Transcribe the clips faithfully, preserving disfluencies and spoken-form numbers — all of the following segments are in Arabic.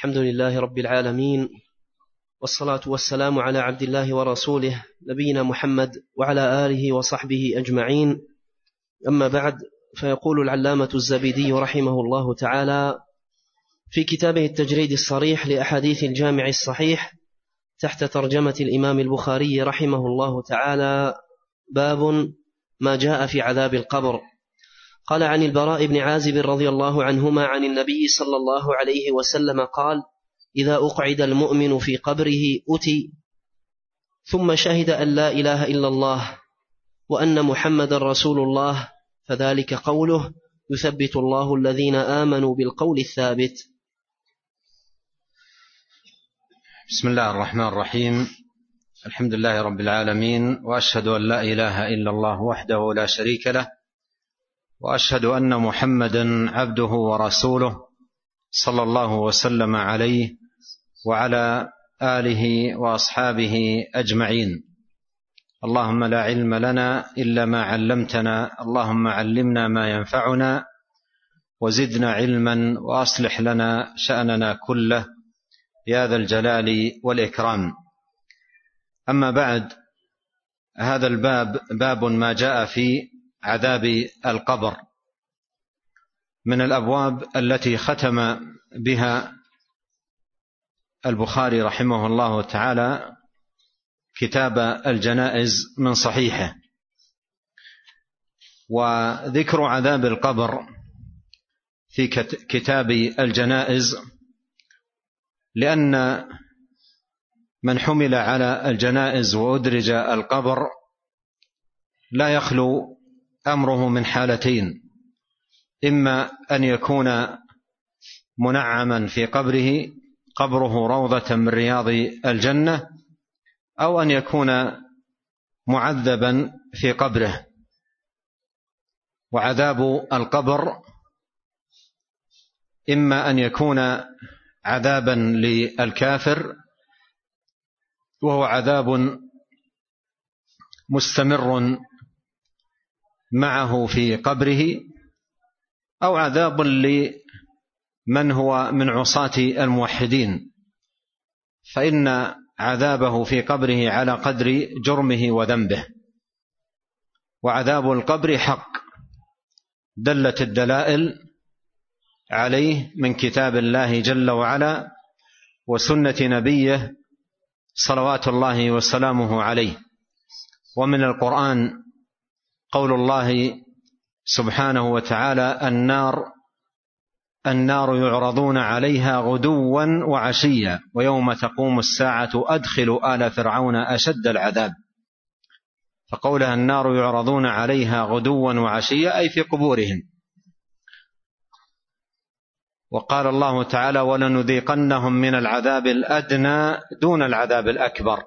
الحمد لله رب العالمين، والصلاة والسلام على عبد الله ورسوله نبينا محمد وعلى آله وصحبه أجمعين. أما بعد، فيقول العلامة الزبيدي رحمه الله تعالى في كتابه التجريد الصريح لأحاديث الجامع الصحيح تحت ترجمة الإمام البخاري رحمه الله تعالى: باب ما جاء في عذاب القبر. قال: عن البراء بن عازب رضي الله عنهما عن النبي صلى الله عليه وسلم قال: إذا أقعد المؤمن في قبره أتي ثم شهد أن لا إله إلا الله وأن محمد رسول الله فذلك قوله: يثبت الله الذين آمنوا بالقول الثابت. بسم الله الرحمن الرحيم. الحمد لله رب العالمين، وأشهد أن لا إله إلا الله وحده لا شريك له، وأشهد أن محمدا عبده ورسوله صلى الله وسلم عليه وعلى آله وأصحابه أجمعين. اللهم لا علم لنا إلا ما علمتنا، اللهم علمنا ما ينفعنا وزدنا علما وأصلح لنا شأننا كله يا ذا الجلال والإكرام. أما بعد، هذا الباب باب ما جاء في عذاب القبر، من الأبواب التي ختم بها البخاري رحمه الله تعالى كتاب الجنائز من صحيحه. وذكر عذاب القبر في كتاب الجنائز لأن من حمل على الجنائز وأدرج القبر لا يخلو أمره من حالتين: إما أن يكون منعما في قبره، قبره روضة من رياض الجنة، أو أن يكون معذبا في قبره. وعذاب القبر إما أن يكون عذابا للكافر وهو عذاب مستمر معه في قبره، أو عذاب لمن هو من عصاة الموحدين، فإن عذابه في قبره على قدر جرمه وذنبه. وعذاب القبر حق، دلت الدلائل عليه من كتاب الله جل وعلا وسنة نبيه صلوات الله وسلامه عليه. ومن القرآن قول الله سبحانه وتعالى: النار النار يعرضون عليها غدوا وعشيا ويوم تقوم الساعة أدخلوا آل فرعون أشد العذاب. فقولها النار يعرضون عليها غدوا وعشيا أي في قبورهم. وقال الله تعالى: ولنذيقنهم من العذاب الأدنى دون العذاب الأكبر.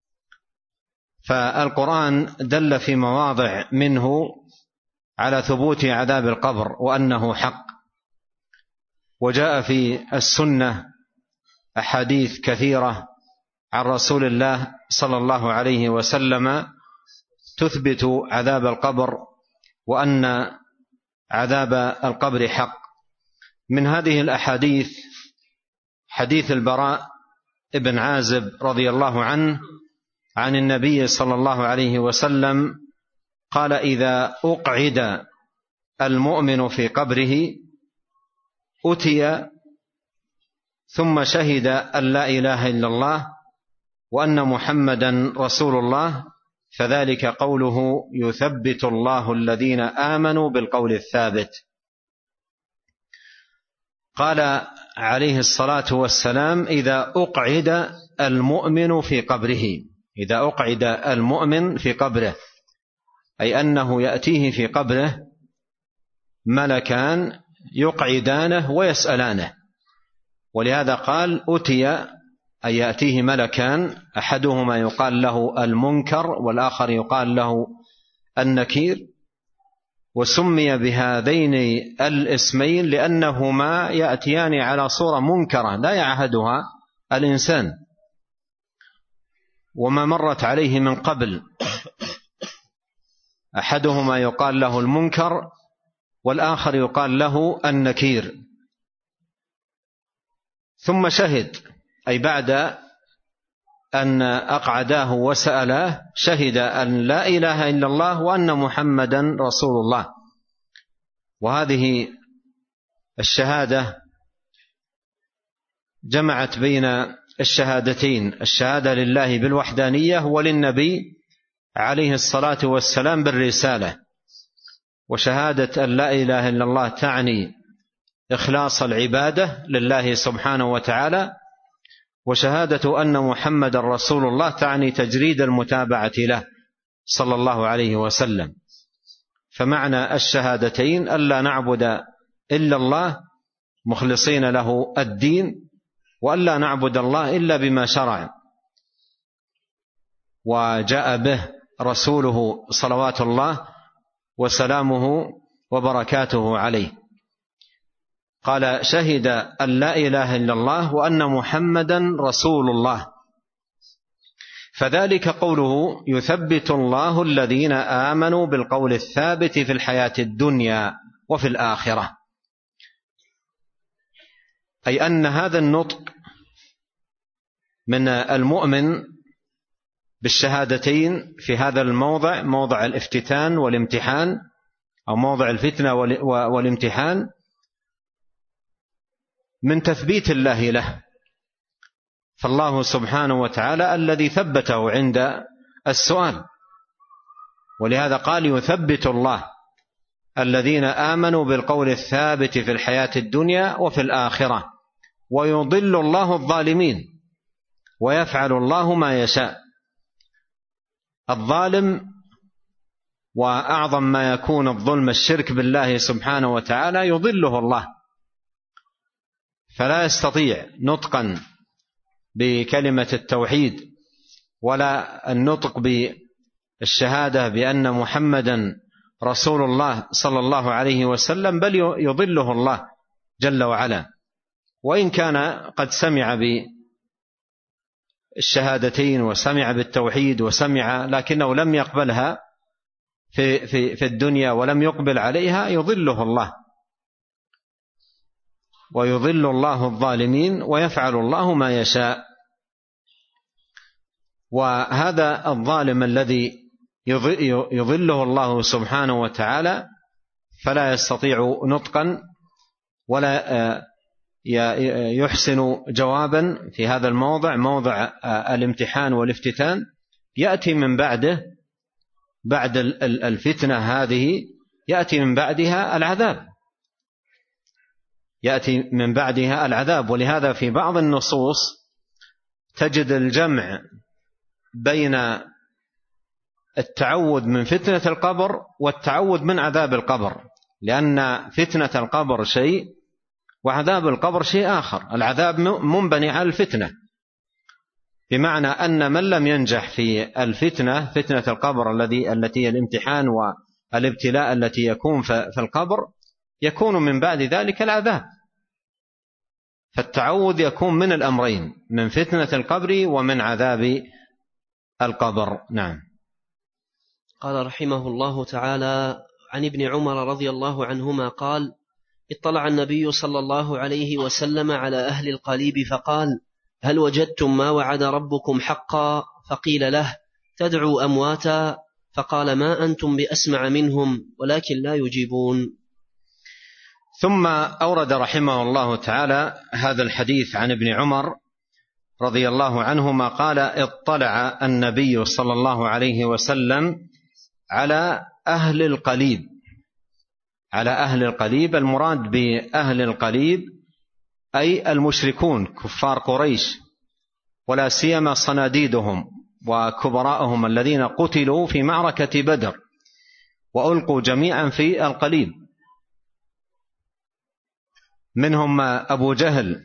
فالقرآن دل في مواضع منه على ثبوت عذاب القبر وأنه حق، وجاء في السنة أحاديث كثيرة عن رسول الله صلى الله عليه وسلم تثبت عذاب القبر وأن عذاب القبر حق. من هذه الأحاديث حديث البراء بن عازب رضي الله عنه عن النبي صلى الله عليه وسلم قال: إذا أقعد المؤمن في قبره أتي ثم شهد أن لا إله إلا الله وأن محمدا رسول الله فذلك قوله: يثبت الله الذين آمنوا بالقول الثابت. قال عليه الصلاة والسلام: إذا أقعد المؤمن في قبره، إذا أقعد المؤمن في قبره، أي أنه يأتيه في قبره ملكان يقعدانه ويسألانه. ولهذا قال أتي، أي يأتيه ملكان، أحدهما يقال له المنكر والآخر يقال له النكير. وسمي بهذين الاسمين لأنهما يأتيان على صورة منكرة لا يعهدها الإنسان، وما مرت عليه من قبل. أحدهما يقال له المنكر والآخر يقال له النكير. ثم شهد، أي بعد أن أقعداه وسألاه شهد أن لا إله إلا الله وأن محمدا رسول الله. وهذه الشهادة جمعت بين الشهادتين، الشهادة لله بالوحدانية وللنبي عليه الصلاة والسلام بالرسالة. وشهادة أن لا إله إلا الله تعني إخلاص العبادة لله سبحانه وتعالى، وشهادة أن محمد رسول الله تعني تجريد المتابعة له صلى الله عليه وسلم. فمعنى الشهادتين ألا نعبد إلا الله مخلصين له الدين، وألا نعبد الله إلا بما شرع وجاء به رسوله صلوات الله وسلامه وبركاته عليه. قال شهد أن لا إله إلا الله وأن محمدا رسول الله، فذلك قوله يثبت الله الذين آمنوا بالقول الثابت في الحياة الدنيا وفي الآخرة، أي أن هذا النطق من المؤمن بالشهادتين في هذا الموضع، موضع الافتتان والامتحان أو موضع الفتنة والامتحان، من تثبيت الله له. فالله سبحانه وتعالى الذي ثبته عند السؤال، ولهذا قال يثبت الله الذين آمنوا بالقول الثابت في الحياة الدنيا وفي الآخرة ويضل الله الظالمين ويفعل الله ما يشاء. الظالم وأعظم ما يكون الظلم الشرك بالله سبحانه وتعالى يضله الله، فلا يستطيع نطقا بكلمة التوحيد ولا النطق بالشهادة بأن محمدا رسول الله صلى الله عليه وسلم، بل يضله الله جل وعلا. وإن كان قد سمع بالشهادتين وسمع بالتوحيد وسمع، لكنه لم يقبلها في, في, في الدنيا ولم يقبل عليها، يضله الله ويضل الله الظالمين ويفعل الله ما يشاء. وهذا الظالم الذي يضله الله سبحانه وتعالى فلا يستطيع نطقا ولا يحسن جوابا في هذا الموضع، موضع الامتحان والافتتان. يأتي من بعده، بعد الفتنة هذه يأتي من بعدها العذاب، يأتي من بعدها العذاب. ولهذا في بعض النصوص تجد الجمع بين التعوذ من فتنة القبر والتعوذ من عذاب القبر، لأن فتنة القبر شيء وعذاب القبر شيء آخر. العذاب منبني على الفتنة، بمعنى أن من لم ينجح في الفتنة، فتنة القبر الذي التي الامتحان والابتلاء التي يكون في القبر، يكون من بعد ذلك العذاب. فالتعوذ يكون من الأمرين، من فتنة القبر ومن عذاب القبر. نعم. قال رحمه الله تعالى: عن ابن عمر رضي الله عنهما قال: اطلع النبي صلى الله عليه وسلم على أهل القليب فقال: هل وجدتم ما وعد ربكم حقا؟ فقيل له: تدعو أمواتا. فقال: ما أنتم بأسمع منهم ولكن لا يجيبون. ثم أورد رحمه الله تعالى هذا الحديث عن ابن عمر رضي الله عنهما قال: اطلع النبي صلى الله عليه وسلم على أهل القليب. على أهل القليب، المراد بأهل القليب أي المشركون كفار قريش، ولا سيما صناديدهم وكبراءهم الذين قتلوا في معركة بدر وألقوا جميعا في القليب، منهم أبو جهل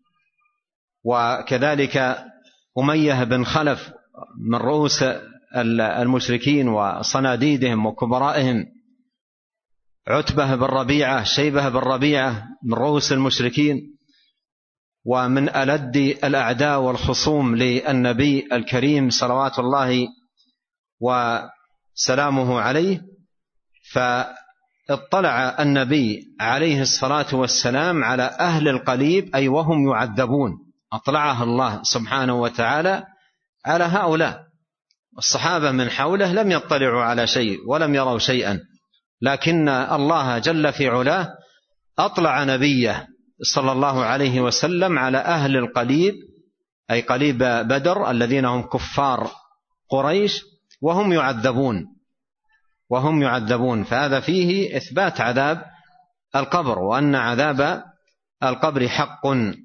وكذلك أمية بن خلف من رؤوس المشركين وصناديدهم وكبرائهم، عتبة بن ربيعة، شيبة بن ربيعة من رؤوس المشركين، ومن ألد الأعداء والخصوم للنبي الكريم صلوات الله وسلامه عليه. اطلع النبي عليه الصلاة والسلام على أهل القليب، أي وهم يعذبون، أطلعه الله سبحانه وتعالى على هؤلاء. الصحابة من حوله لم يطلعوا على شيء ولم يروا شيئا، لكن الله جل في علاه أطلع نبيه صلى الله عليه وسلم على أهل القليب، أي قليب بدر الذين هم كفار قريش، وهم يعذبون وهم يعذبون فهذا فيه إثبات عذاب القبر، وأن عذاب القبر حق.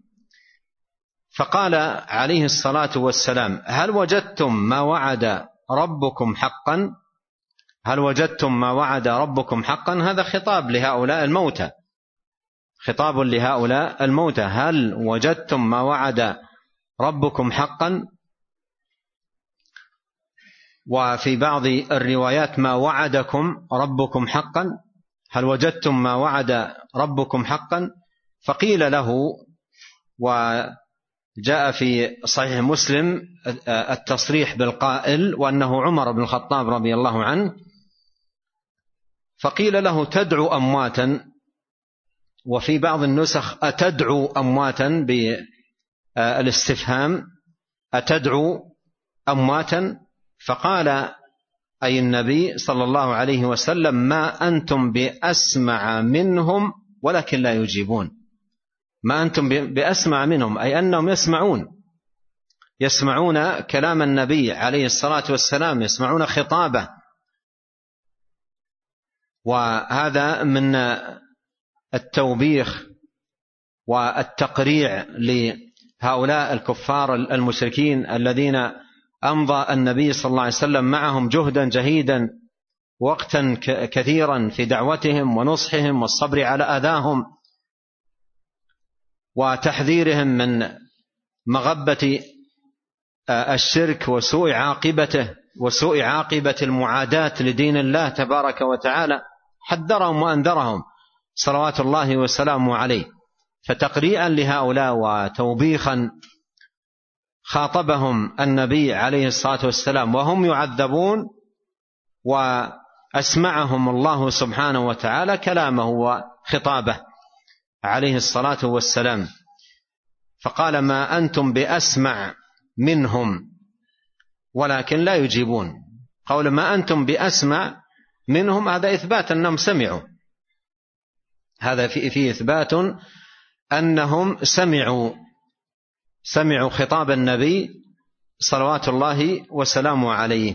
فقال عليه الصلاة والسلام: هل وجدتم ما وعد ربكم حقا؟ هل وجدتم ما وعد ربكم حقا؟ هذا خطاب لهؤلاء الموتى، خطاب لهؤلاء الموتى: هل وجدتم ما وعد ربكم حقا؟ وفي بعض الروايات: ما وعدكم ربكم حقا، هل وجدتم ما وعد ربكم حقا؟ فقيل له، وجاء في صحيح مسلم التصريح بالقائل وأنه عمر بن الخطاب رضي الله عنه، فقيل له: تدعو أمواتا، وفي بعض النسخ أتدعو أمواتا بالاستفهام، أتدعو أمواتا؟ فقال أي النبي صلى الله عليه وسلم: ما أنتم بأسمع منهم ولكن لا يجيبون. ما أنتم بأسمع منهم، أي أنهم يسمعون يسمعون كلام النبي عليه الصلاة والسلام، يسمعون خطابه. وهذا من التوبيخ والتقريع لهؤلاء الكفار المشركين الذين أمضى النبي صلى الله عليه وسلم معهم جهدا جهيدا وقتا كثيرا في دعوتهم ونصحهم والصبر على أذاهم وتحذيرهم من مغبة الشرك وسوء عاقبته وسوء عاقبة المعاداة لدين الله تبارك وتعالى. حذرهم وأنذرهم صلوات الله وسلامه عليه. فتقريعا لهؤلاء وتوبيخا خاطبهم النبي عليه الصلاة والسلام وهم يعذبون، وأسمعهم الله سبحانه وتعالى كلامه وخطابه عليه الصلاة والسلام. فقال: ما أنتم بأسمع منهم ولكن لا يجيبون. قول ما أنتم بأسمع منهم هذا إثبات أنهم سمعوا، هذا فيه إثبات أنهم سمعوا سمعوا خطاب النبي صلوات الله وسلامه عليه.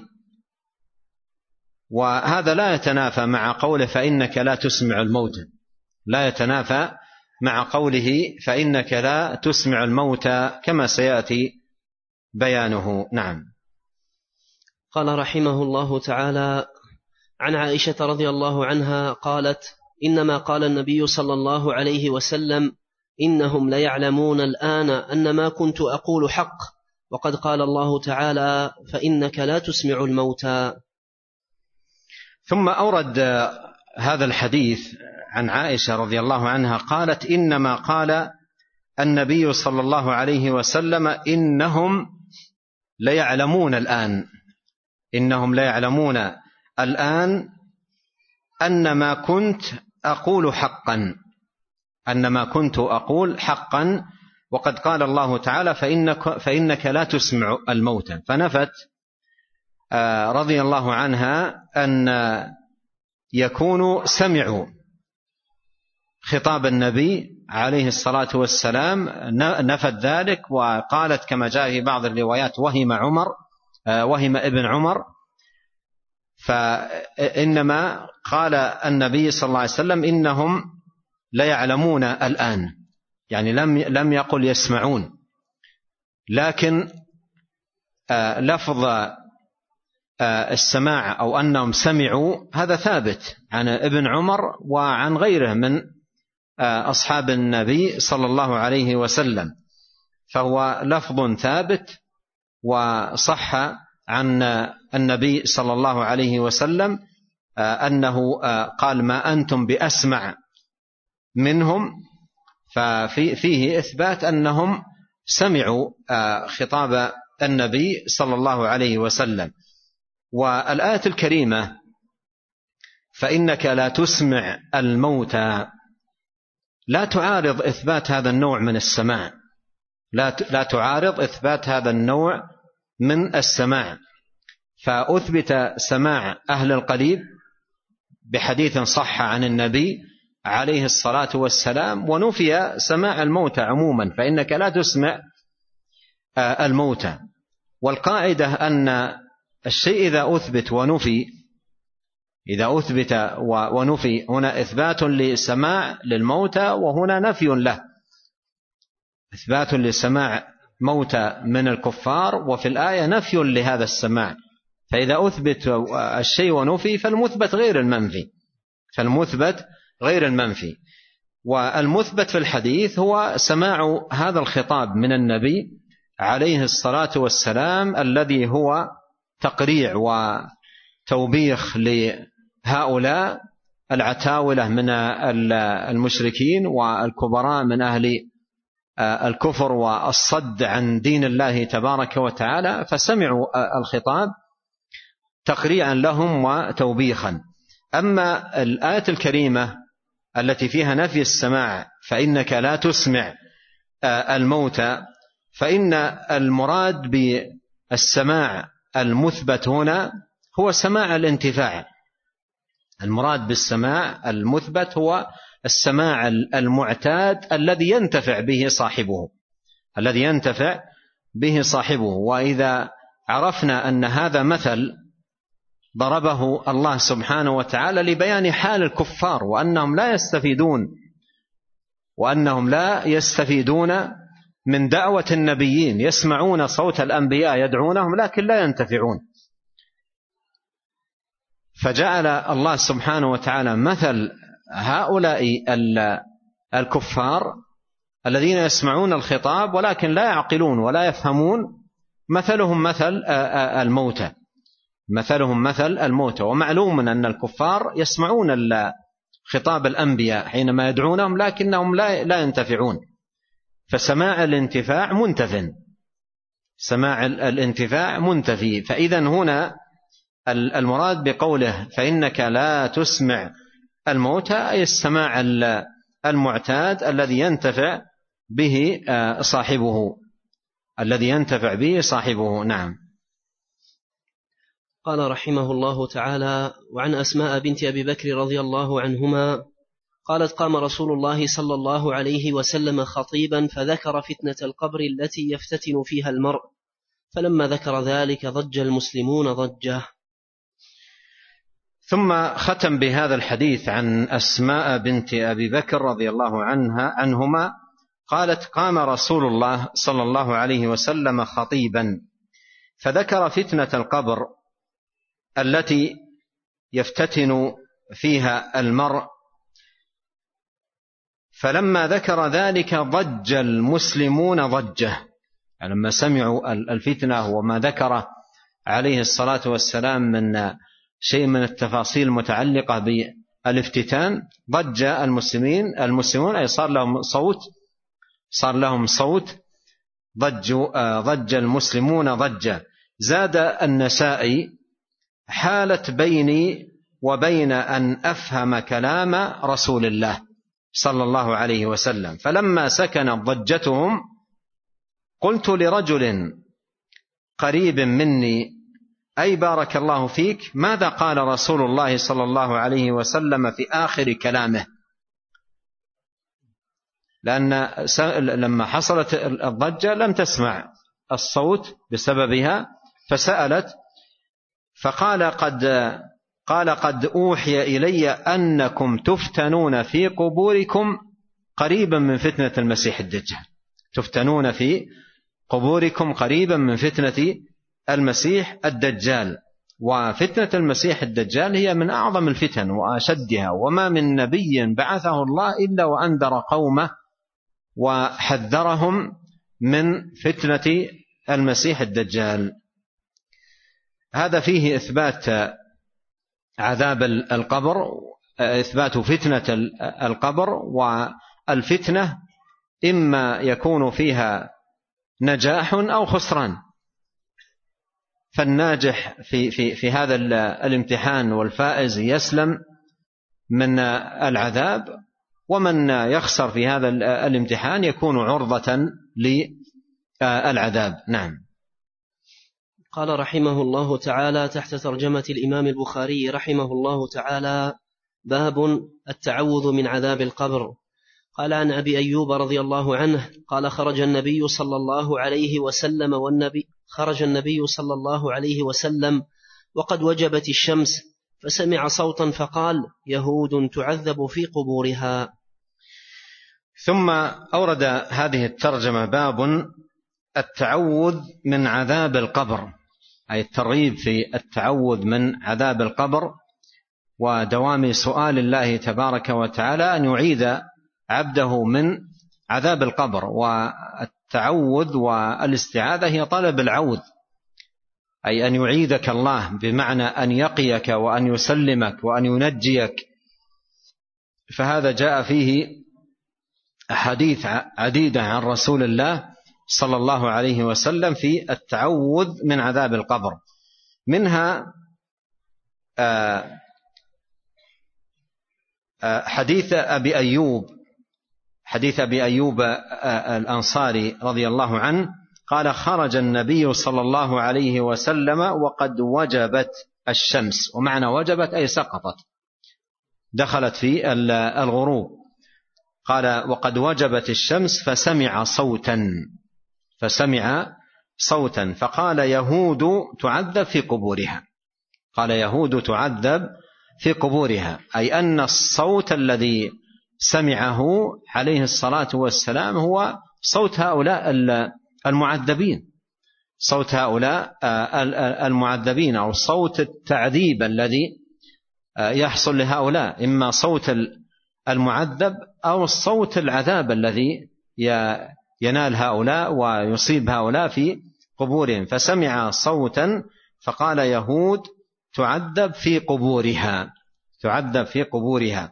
وهذا لا يتنافى مع قوله: فإنك لا تسمع الموتى، لا يتنافى مع قوله: فإنك لا تسمع الموتى، كما سيأتي بيانه. نعم. قال رحمه الله تعالى: عن عائشة رضي الله عنها قالت: إنما قال النبي صلى الله عليه وسلم: إنهم ليعلمون الآن أن ما كنت أقول حق، وقد قال الله تعالى: فإنك لا تسمع الموتى. ثم أورد هذا الحديث عن عائشة رضي الله عنها قالت: إنما قال النبي صلى الله عليه وسلم: إنهم ليعلمون الآن إنهم ليعلمون الآن أن ما كنت أقول حقا أن ما كنت أقول حقا وقد قال الله تعالى: فإنك, فإنك لا تسمع الموتى. فنفت رضي الله عنها أن يكونوا سمعوا خطاب النبي عليه الصلاة والسلام، نفت ذلك وقالت كما جاء في بعض الروايات: وهم عمر وهم ابن عمر. فإنما قال النبي صلى الله عليه وسلم: إنهم ليعلمون الآن، يعني لم لم يقل يسمعون، لكن لفظ السماع أو أنهم سمعوا هذا ثابت عن ابن عمر وعن غيره من أصحاب النبي صلى الله عليه وسلم، فهو لفظ ثابت وصح عن النبي صلى الله عليه وسلم أنه قال: ما أنتم بأسمع منهم. ففيه إثبات أنهم سمعوا خطاب النبي صلى الله عليه وسلم. والآية الكريمة فإنك لا تسمع الموتى، لا تعارض إثبات هذا النوع من السماع، لا لا تعارض إثبات هذا النوع من السماع. فأثبت سماع أهل القريب بحديث صح عن النبي عليه الصلاة والسلام، ونفي سماع الموتى عموما، فإنك لا تسمع الموتى. والقاعدة أن الشيء إذا أثبت ونفي، إذا أثبت ونفي، هنا إثبات لسماع للموتى وهنا نفي له، إثبات لسماع موتى من الكفار وفي الآية نفي لهذا السماع. فإذا أثبت الشيء ونفي فالمثبت غير المنفي، فالمثبت غير المنفي. والمثبت في الحديث هو سماع هذا الخطاب من النبي عليه الصلاة والسلام، الذي هو تقريع وتوبيخ لهؤلاء العتاولة من المشركين والكبراء من أهل الكفر والصد عن دين الله تبارك وتعالى، فسمعوا الخطاب تقريعا لهم وتوبيخا. أما الآية الكريمة التي فيها نفي السماع، فإنك لا تسمع الموتى، فإن المراد بالسماع المثبت هنا هو سماع الانتفاع. المراد بالسماع المثبت هو السماع المعتاد الذي ينتفع به صاحبه، الذي ينتفع به صاحبه. وإذا عرفنا أن هذا مثل ضربه الله سبحانه وتعالى لبيان حال الكفار وأنهم لا يستفيدون وأنهم لا يستفيدون من دعوة النبيين، يسمعون صوت الأنبياء يدعونهم لكن لا ينتفعون، فجعل الله سبحانه وتعالى مثل هؤلاء الكفار الذين يسمعون الخطاب ولكن لا يعقلون ولا يفهمون، مثلهم مثل الموتى، مثلهم مثل الموتى. ومعلوم أن الكفار يسمعون خطاب الأنبياء حينما يدعونهم لكنهم لا لا ينتفعون، فسماع الانتفاع منتف، سماع الانتفاع منتفي. فإذا هنا المراد بقوله فإنك لا تسمع الموتى أي السماع المعتاد الذي ينتفع به صاحبه، الذي ينتفع به صاحبه. نعم. قال رحمه الله تعالى: وعن أسماء بنت أبي بكر رضي الله عنهما قالت: قام رسول الله صلى الله عليه وسلم خطيبا فذكر فتنة القبر التي يفتتن فيها المرء، فلما ذكر ذلك ضج المسلمون ضجه. ثم ختم بهذا الحديث عن أسماء بنت أبي بكر رضي الله عنها عنهما قالت: قام رسول الله صلى الله عليه وسلم خطيبا فذكر فتنة القبر التي يفتتن فيها المرء، فلما ذكر ذلك ضج المسلمون ضجه. يعني لما سمعوا الفتنة وما ذكر عليه الصلاة والسلام من شيء من التفاصيل المتعلقة بالافتتان، ضج المسلمين المسلمون أي صار لهم صوت، صار لهم صوت، ضجوا ضج المسلمون ضجة. زاد النسائي: حالت بيني وبين أن أفهم كلام رسول الله صلى الله عليه وسلم، فلما سكنت ضجتهم قلت لرجل قريب مني: أي بارك الله فيك، ماذا قال رسول الله صلى الله عليه وسلم في آخر كلامه؟ لأن لما حصلت الضجة لم تسمع الصوت بسببها، فسألت فقال: قد قال قد أوحي إلي أنكم تفتنون في قبوركم قريبا من فتنة المسيح الدجال، تفتنون في قبوركم قريبا من فتنة المسيح الدجال. وفتنة المسيح الدجال هي من أعظم الفتن وأشدها، وما من نبي بعثه الله إلا وأنذر قومه وحذرهم من فتنة المسيح الدجال. هذا فيه إثبات عذاب القبر، إثبات فتنة القبر. والفتنة إما يكون فيها نجاح أو خسران، فالناجح في, في, في هذا الامتحان والفائز يسلم من العذاب، ومن يخسر في هذا الامتحان يكون عرضة للعذاب. نعم. قال رحمه الله تعالى تحت ترجمة الإمام البخاري رحمه الله تعالى: باب التعوذ من عذاب القبر. قال عن أبي أيوب رضي الله عنه قال خرج النبي صلى الله عليه وسلم والنبي خرج النبي صلى الله عليه وسلم وقد وجبت الشمس، فسمع صوتا فقال: يهود تعذب في قبورها. ثم أورد هذه الترجمة: باب التعوذ من عذاب القبر، أي الترغيب في التعوذ من عذاب القبر ودوام سؤال الله تبارك وتعالى أن يعيذ عبده من عذاب القبر. والتعوذ والاستعاذة هي طلب العوذ، أي أن يعيذك الله، بمعنى أن يقيك وأن يسلمك وأن ينجيك. فهذا جاء فيه أحاديث عديدة عن رسول الله صلى الله عليه وسلم في التعوذ من عذاب القبر. منها حديث أبي أيوب حديث أبي أيوب الأنصاري رضي الله عنه قال: خرج النبي صلى الله عليه وسلم وقد وجبت الشمس. ومعنى وجبت أي سقطت، دخلت في الغروب. قال: وقد وجبت الشمس فسمع صوتا فسمع صوتا فقال: يهود تعذب في قبورها. قال: يهود تعذب في قبورها، أي أن الصوت الذي سمعه عليه الصلاة والسلام هو صوت هؤلاء المعذبين، صوت هؤلاء المعذبين، أو صوت التعذيب الذي يحصل لهؤلاء، إما صوت المعذب أو صوت العذاب الذي ينال هؤلاء ويصيب هؤلاء في قبورهم. فسمع صوتا فقال: يهود تعذب في قبورها تعذب في قبورها.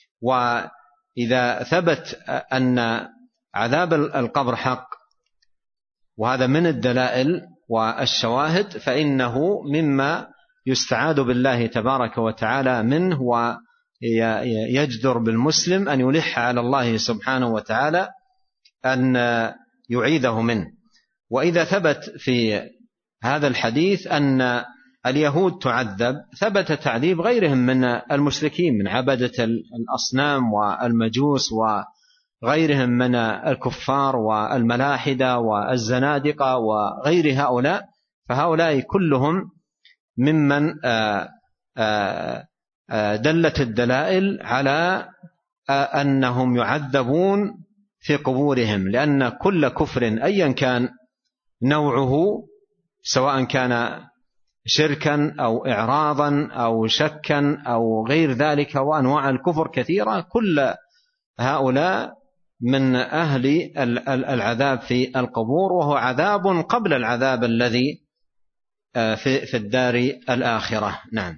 وإذا ثبت أن عذاب القبر حق، وهذا من الدلائل والشواهد، فإنه مما يستعاذ بالله تبارك وتعالى منه، ويجدر بالمسلم أن يلح على الله سبحانه وتعالى أن يعيذه منه. وإذا ثبت في هذا الحديث أن اليهود تعذب، ثبت تعذيب غيرهم من المشركين من عبدة الأصنام والمجوس وغيرهم من الكفار والملاحدة والزنادقة وغير هؤلاء. فهؤلاء كلهم ممن دلت الدلائل على أنهم يعذبون في قبورهم، لأن كل كفر أيا كان نوعه، سواء كان شركا أو إعراضا أو شكا أو غير ذلك، وأنواع الكفر كثيرة، كل هؤلاء من أهل العذاب في القبور، وهو عذاب قبل العذاب الذي في الدار الآخرة. نعم.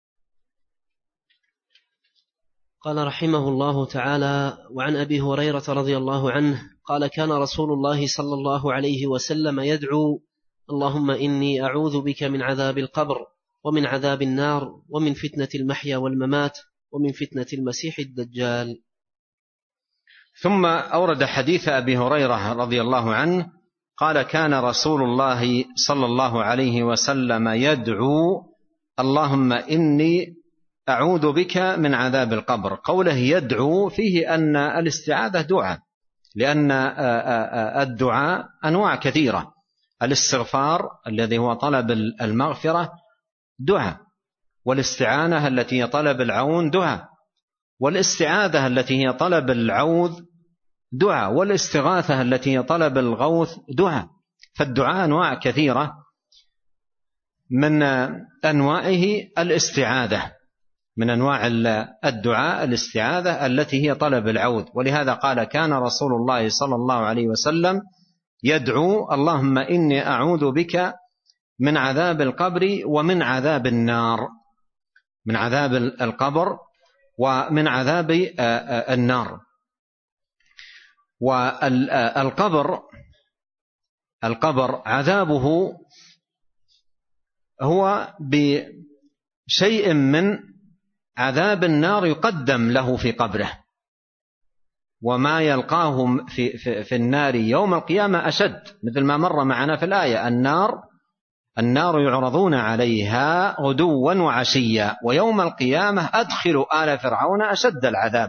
قال رحمه الله تعالى: وعن أبي هريرة رضي الله عنه قال: كان رسول الله صلى الله عليه وسلم يدعو: اللهم إني أعوذ بك من عذاب القبر ومن عذاب النار ومن فتنة المحيا والممات ومن فتنة المسيح الدجال. ثم أورد حديث أبي هريرة رضي الله عنه قال: كان رسول الله صلى الله عليه وسلم يدعو: اللهم إني أعوذ بك من عذاب القبر. قوله يدعو فيه أن الاستعاذة دعاء، لأن الدعاء أنواع كثيرة. الاستغفار الذي هو طلب المغفرة دعاء، والاستعانة التي هي طلب العون دعاء، والاستعاذة التي هي طلب العوذ دعاء، والاستغاثة التي هي طلب الغوث دعاء. فالدعاء أنواع كثيرة، من أنواعه الاستعاذة، من أنواع الدعاء الاستعاذة التي هي طلب العوذ. ولهذا قال: كان رسول الله صلى الله عليه وسلم يدعو: اللهم إني أعوذ بك من عذاب القبر ومن عذاب النار، من عذاب القبر ومن عذاب النار. والقبر القبر عذابه هو بشيء من عذاب النار يقدم له في قبره، وما يلقاه في, في, في النار يوم القيامة أشد، مثل ما مر معنا في الآية: النار النار يعرضون عليها غدوا وعشيا ويوم القيامة أدخلوا آل فرعون أشد العذاب،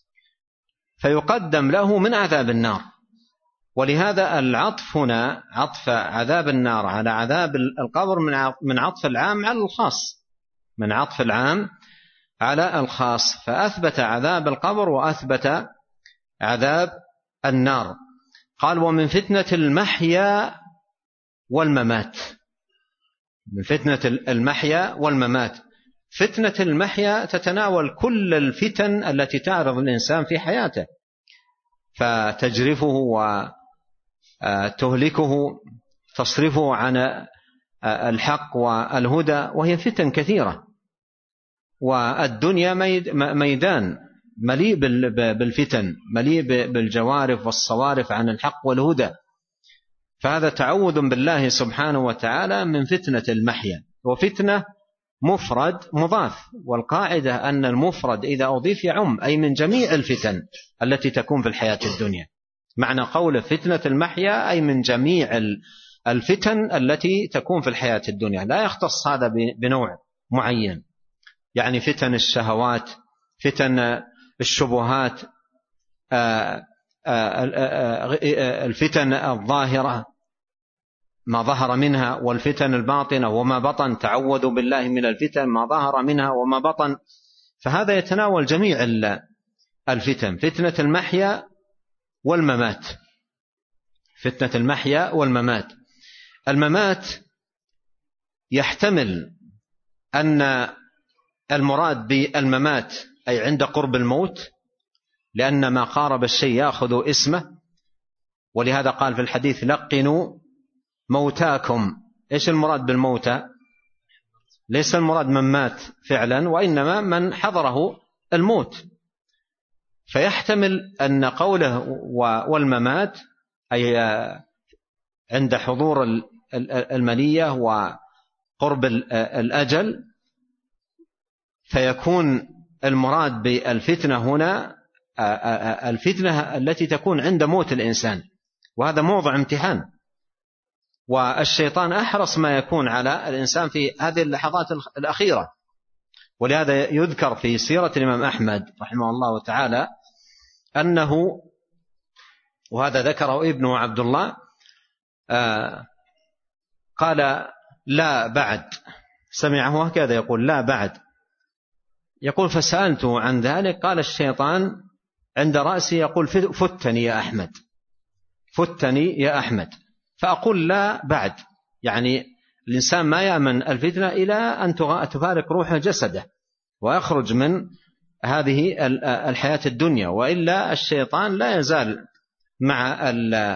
فيقدم له من عذاب النار. ولهذا العطف هنا، عطف عذاب النار على عذاب القبر، من عطف العام على الخاص، من عطف العام على الخاص، فأثبت عذاب القبر وأثبت عذاب النار. قال: ومن فتنة المحيا والممات. من فتنة المحيا والممات. فتنة المحيا تتناول كل الفتن التي تعرض الإنسان في حياته، فتجرفه وتهلكه، تصرفه عن الحق والهدى، وهي فتن كثيرة. والدنيا ميدان مليء بالفتن، مليء بالجوارف والصوارف عن الحق والهدى، فهذا تعوذ بالله سبحانه وتعالى من فتنة المحيا. وفتنة مفرد مضاف، والقاعدة أن المفرد إذا أضيف يعم، أي من جميع الفتن التي تكون في الحياة الدنيا. معنى قول فتنة المحيا أي من جميع الفتن التي تكون في الحياة الدنيا، لا يختص هذا بنوع معين، يعني فتن الشهوات، فتن الشبهات، الفتن الظاهرة ما ظهر منها، والفتن الباطنة وما بطن، تعوذوا بالله من الفتن ما ظهر منها وما بطن، فهذا يتناول جميع الفتن. فتنة المحيا والممات. فتنة المحيا والممات. الممات يحتمل أن المراد بالممات أي عند قرب الموت، لأن ما قارب الشيء يأخذ اسمه، ولهذا قال في الحديث: لقنوا موتاكم. إيش المراد بالموتى؟ ليس المراد من مات فعلا، وإنما من حضره الموت. فيحتمل أن قوله والممات أي عند حضور المنية وقرب الأجل، فيكون المراد بالفتنة هنا الفتنة التي تكون عند موت الإنسان، وهذا موضع امتحان، والشيطان أحرص ما يكون على الإنسان في هذه اللحظات الأخيرة. ولهذا يذكر في سيرة الإمام أحمد رحمه الله تعالى أنه، وهذا ذكره ابنه عبد الله، قال: لا بعد، سمعه هكذا يقول: لا بعد. يقول: فسألته عن ذلك، قال: الشيطان عند رأسي يقول: فتني يا أحمد، فتني يا أحمد. فأقول: لا بعد، يعني الإنسان ما يأمن الفتنة إلى أن تفارق روحه جسده ويخرج من هذه الحياة الدنيا، وإلا الشيطان لا يزال مع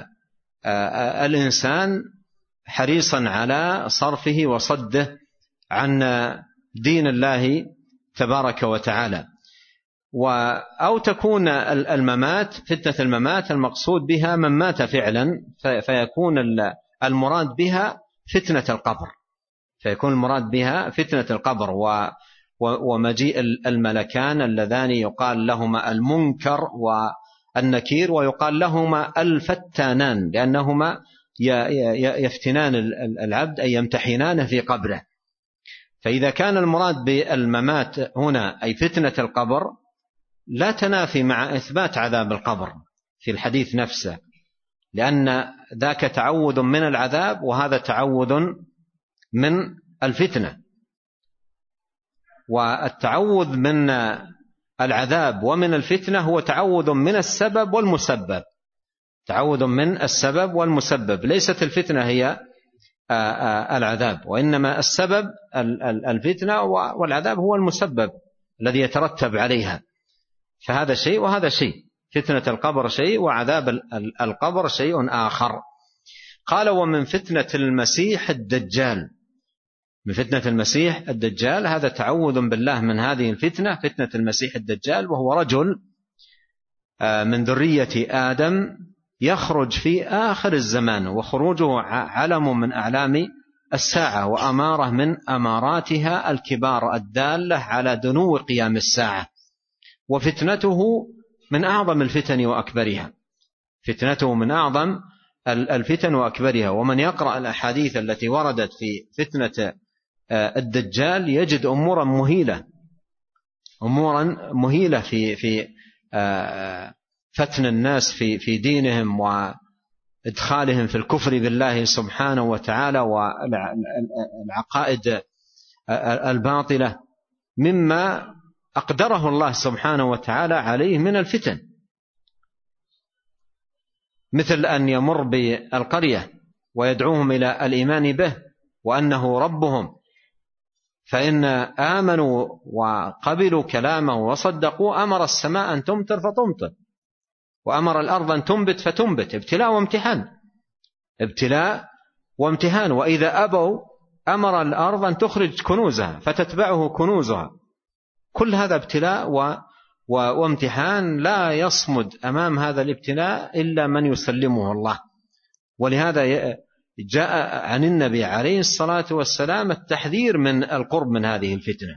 الإنسان حريصا على صرفه وصده عن دين الله تبارك وتعالى. أو تكون الممات، فتنة الممات المقصود بها من مات فعلا، فيكون المراد بها فتنة القبر، فيكون المراد بها فتنة القبر ومجيء الملكان اللذان يقال لهما المنكر والنكير، ويقال لهما الفتانان، لأنهما يفتنان العبد أي يمتحنانه في قبره. فإذا كان المراد بالممات هنا أي فتنة القبر، لا تنافي مع إثبات عذاب القبر في الحديث نفسه، لأن ذاك تعوذ من العذاب وهذا تعوذ من الفتنة. والتعوذ من العذاب ومن الفتنة هو تعوذ من السبب والمسبب، تعوذ من السبب والمسبب. ليست الفتنة هي العذاب، وإنما السبب الفتنة، والعذاب هو المسبب الذي يترتب عليها. فهذا شيء وهذا شيء، فتنة القبر شيء وعذاب القبر شيء آخر. قال: ومن فتنة المسيح الدجال. من فتنة المسيح الدجال، هذا تعوذ بالله من هذه الفتنة، فتنة المسيح الدجال، وهو رجل من ذرية آدم يخرج في آخر الزمان، وخروجه علم من أعلام الساعة وأمارة من أماراتها الكبار الدالة على دنو قيام الساعة. وفتنته من أعظم الفتن وأكبرها، فتنته من أعظم الفتن وأكبرها. ومن يقرأ الأحاديث التي وردت في فتنة الدجال يجد أمورا مهيلة، أمورا مهيلة في في فتن الناس في في دينهم وإدخالهم في الكفر بالله سبحانه وتعالى والعقائد الباطلة، مما أقدره الله سبحانه وتعالى عليه من الفتن، مثل أن يمر بالقرية ويدعوهم إلى الإيمان به وأنه ربهم، فإن آمنوا وقبلوا كلامه وصدقوا أمر السماء أن تمطر فتمطر، وأمر الأرض أن تنبت فتنبت، ابتلاء وامتحان، ابتلاء وامتحان. وإذا أبوا أمر الأرض أن تخرج كنوزها فتتبعه كنوزها. كل هذا ابتلاء و وامتحان، لا يصمد أمام هذا الابتلاء إلا من يسلمه الله. ولهذا جاء عن النبي عليه الصلاة والسلام التحذير من القرب من هذه الفتنة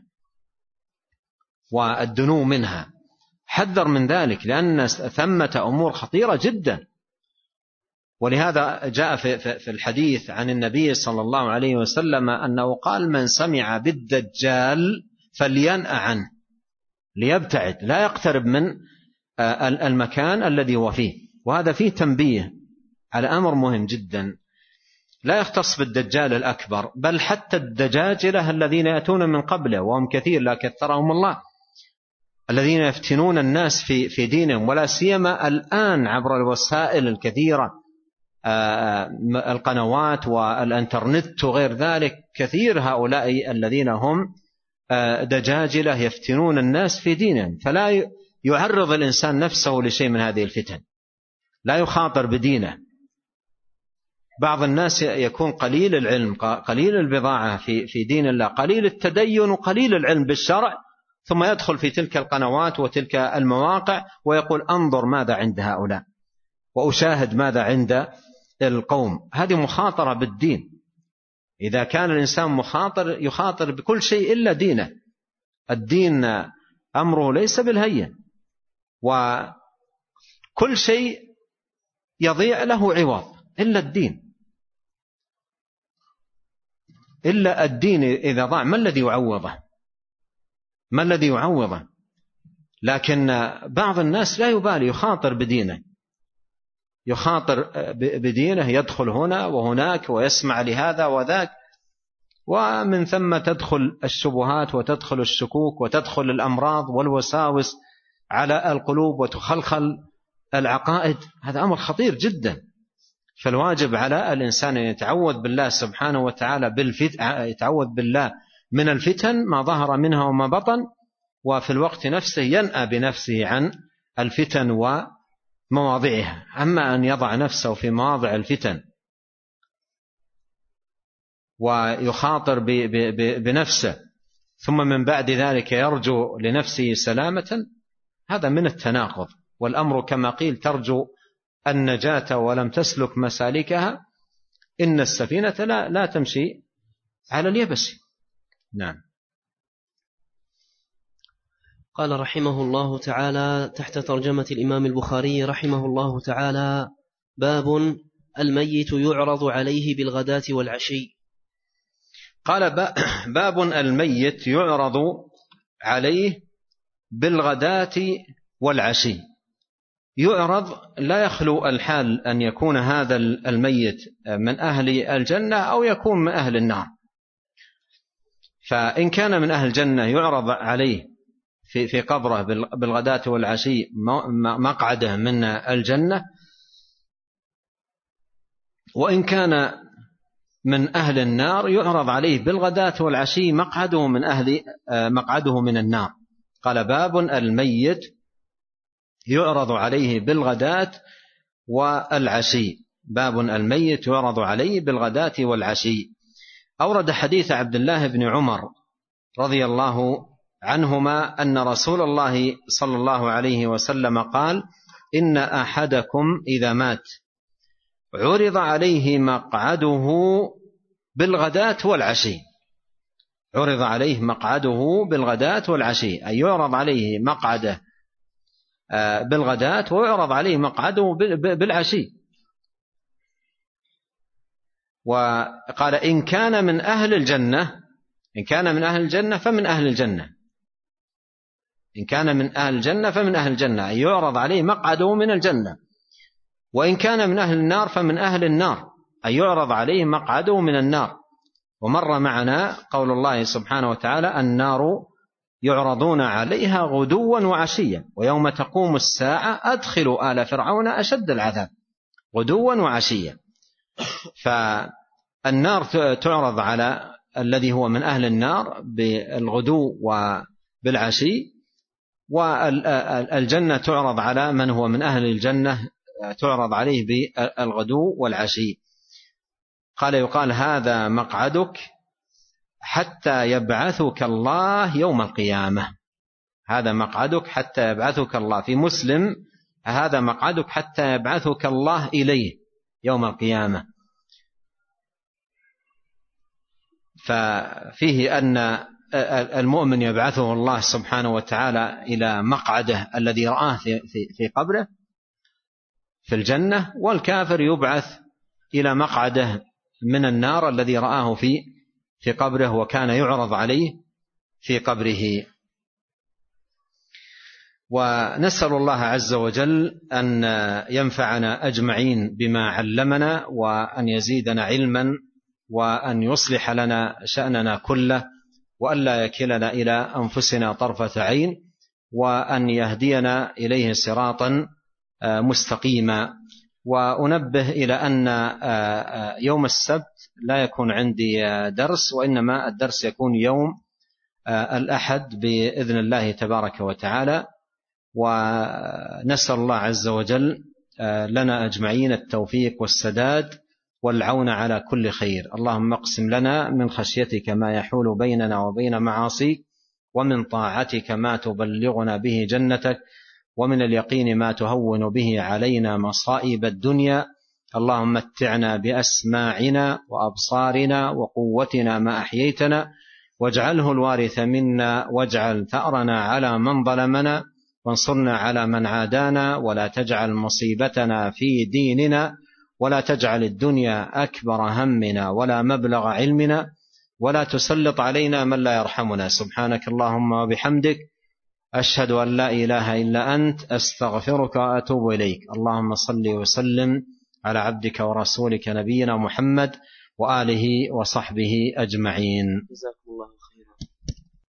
والدنو منها، حذر من ذلك، لأن ثمة أمور خطيرة جدا. ولهذا جاء في الحديث عن النبي صلى الله عليه وسلم أنه قال: من سمع بالدجال فلينأ عنه، ليبتعد، لا يقترب من المكان الذي هو فيه. وهذا فيه تنبيه على أمر مهم جدا، لا يختص بالدجال الأكبر، بل حتى الدجاجلة الذين يأتون من قبله، وهم كثير لا كثرهم الله، الذين يفتنون الناس في في دينهم، ولا سيما الآن عبر الوسائل الكثيرة، القنوات والإنترنت وغير ذلك، كثير هؤلاء الذين هم دجاجلة يفتنون الناس في دينهم. فلا يعرض الإنسان نفسه لشيء من هذه الفتن، لا يخاطر بدينه. بعض الناس يكون قليل العلم، قليل البضاعة في في دين الله، قليل التدين وقليل العلم بالشرع، ثم يدخل في تلك القنوات وتلك المواقع ويقول: أنظر ماذا عند هؤلاء وأشاهد ماذا عند القوم. هذه مخاطرة بالدين. إذا كان الإنسان مخاطر يخاطر بكل شيء إلا دينه. الدين أمره ليس بالهين، وكل شيء يضيع له عوض إلا الدين. إلا الدين إذا ضاع ما الذي يعوضه؟ ما الذي يعوضه؟ لكن بعض الناس لا يبالي، يخاطر بدينه، يخاطر بدينه، يدخل هنا وهناك ويسمع لهذا وذاك، ومن ثم تدخل الشبهات وتدخل الشكوك وتدخل الأمراض والوساوس على القلوب وتخلخل العقائد. هذا أمر خطير جدا. فالواجب على الإنسان أن يتعوذ بالله سبحانه وتعالى بالفتن، يتعوذ بالله من الفتن ما ظهر منها وما بطن، وفي الوقت نفسه ينأى بنفسه عن الفتن ومواضعها. أما أن يضع نفسه في مواضع الفتن ويخاطر بنفسه ثم من بعد ذلك يرجو لنفسه سلامة، هذا من التناقض. والأمر كما قيل: ترجو النجاة ولم تسلك مسالكها، إن السفينة لا, لا تمشي على اليبس. نعم. قال رحمه الله تعالى تحت ترجمة الإمام البخاري رحمه الله تعالى: باب الميت يعرض عليه بالغداة والعشي. قال: باب الميت يعرض عليه بالغداة والعشي. يعرض لا يخلو الحال أن يكون هذا الميت من أهل الجنة أو يكون من أهل النار. فإن كان من أهل الجنة يعرض عليه في في قبره بالغداة والعشي مقعده من الجنة، وإن كان من أهل النار يعرض عليه بالغداة والعشي مقعده من أهل مقعده من النار. قال: باب الميت يعرض عليه بالغداة والعشي. باب الميت يعرض عليه بالغداة والعشي. أورد حديث عبد الله بن عمر رضي الله عنهما أن رسول الله صلى الله عليه وسلم قال: إن أحدكم إذا مات عرض عليه مقعده بالغداة والعشي، عرض عليه مقعده بالغداة والعشي، أي يعرض عليه مقعده بالغداة ويعرض عليه مقعده بالعشي. وقال إن كان من أهل الجنة، إن كان من أهل الجنة فمن أهل الجنة، إن كان من أهل الجنة فمن أهل الجنة، أي يعرض عليه مقعده من الجنة. وإن كان من أهل النار فمن أهل النار، أي يعرض عليه مقعده من النار. ومر معنا قول الله سبحانه وتعالى النار يعرضون عليها غدوا وعشيا ويوم تقوم الساعة أدخلوا آل فرعون أشد العذاب، غدوا وعشيا. فالنار تعرض على الذي هو من أهل النار بالغدو وبالعشي، والجنة تعرض على من هو من أهل الجنة، تعرض عليه بالغدو والعشي. قال يقال هذا مقعدك حتى يبعثك الله يوم القيامة، هذا مقعدك حتى يبعثك الله. في مسلم هذا مقعدك حتى يبعثك الله إليه يوم القيامة. ففيه أن المؤمن يبعثه الله سبحانه وتعالى إلى مقعده الذي رآه في قبره في الجنة، والكافر يبعث إلى مقعده من النار الذي رآه في في قبره وكان يعرض عليه في قبره. ونسأل الله عز وجل أن ينفعنا أجمعين بما علمنا، وأن يزيدنا علما، وأن يصلح لنا شأننا كله، وأن لا يكلنا إلى أنفسنا طرفة عين، وأن يهدينا إليه صراطا مستقيما. وأنبه إلى أن يوم السبت لا يكون عندي درس، وإنما الدرس يكون يوم الأحد بإذن الله تبارك وتعالى. ونسأل الله عز وجل لنا أجمعين التوفيق والسداد والعون على كل خير. اللهم اقسم لنا من خشيتك ما يحول بيننا وبين معاصيك، ومن طاعتك ما تبلغنا به جنتك، ومن اليقين ما تهون به علينا مصائب الدنيا. اللهم متعنا بأسماعنا وأبصارنا وقوتنا ما أحييتنا، واجعله الوارث منا، واجعل ثأرنا على من ظلمنا، وانصرنا على من عادانا، ولا تجعل مصيبتنا في ديننا، ولا تجعل الدنيا أكبر همنا ولا مبلغ علمنا، ولا تسلط علينا من لا يرحمنا. سبحانك اللهم وبحمدك، أشهد أن لا إله إلا أنت، أستغفرك وأتوب إليك. اللهم صل وسلم على عبدك ورسولك نبينا محمد وآله وصحبه أجمعين.